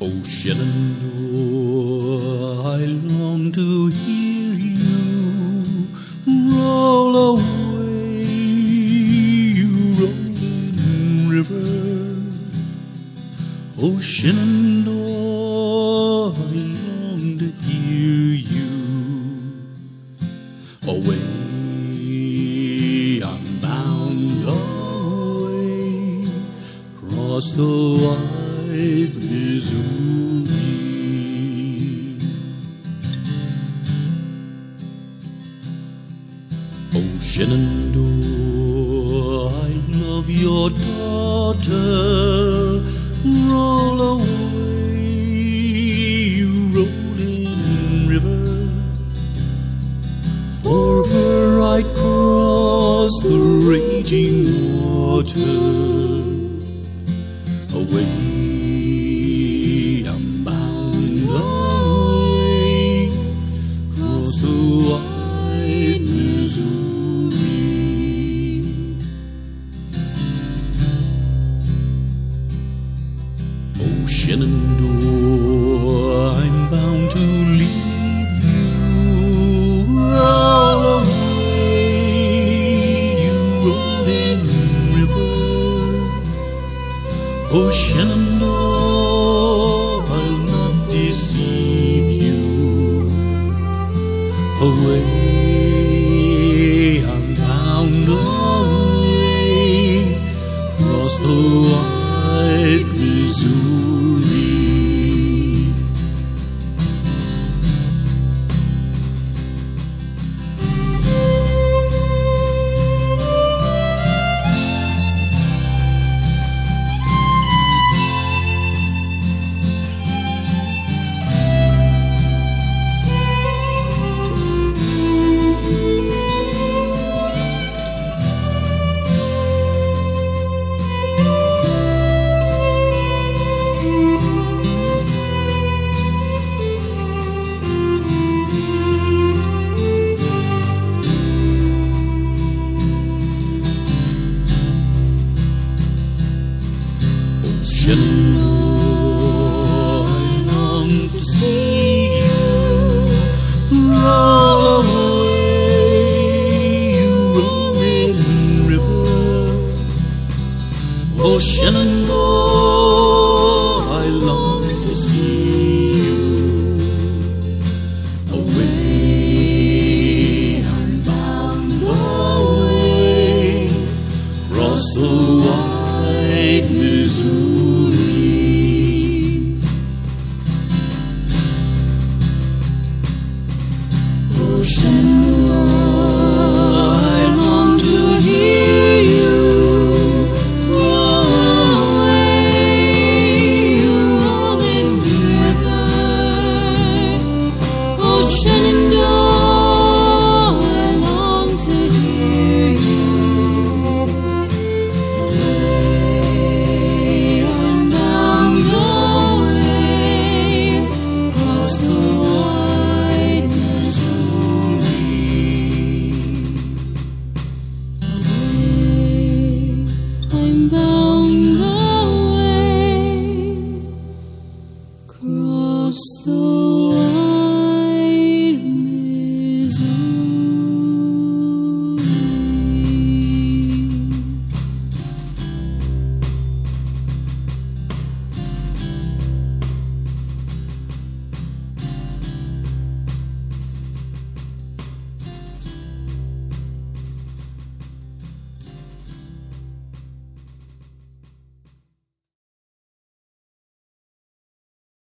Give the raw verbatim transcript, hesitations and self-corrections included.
Oh, Shenandoah, I long to hear you roll away, you rolling river. Oh, Shenandoah, I long to hear you. Away, I'm bound away, across the wide Missouri. Oh, Shenandoah, I love your daughter. Roll away, you rolling river. For her I'd cross the raging water. Away, I'm bound away, across the wide Missouri. Oh, Shenandoah, I'm bound to leave you. Roll away, you rolling river. Oh, Shenandoah, I'll not deceive you. Away, I'm bound away, across the wide Missouri. Shenandoah, I long to see you roll away, you rolling river. Oh, Shenandoah, I long to see you. Away, I'm bound away, across the wide Missouri. Oh, Shenandoah, I long to hear you roll away, you rolling river. Oh, Shenandoah, I long to hear you. Away, I'm bound away, across the wide Missouri. I'm bound away, across the wide Missouri.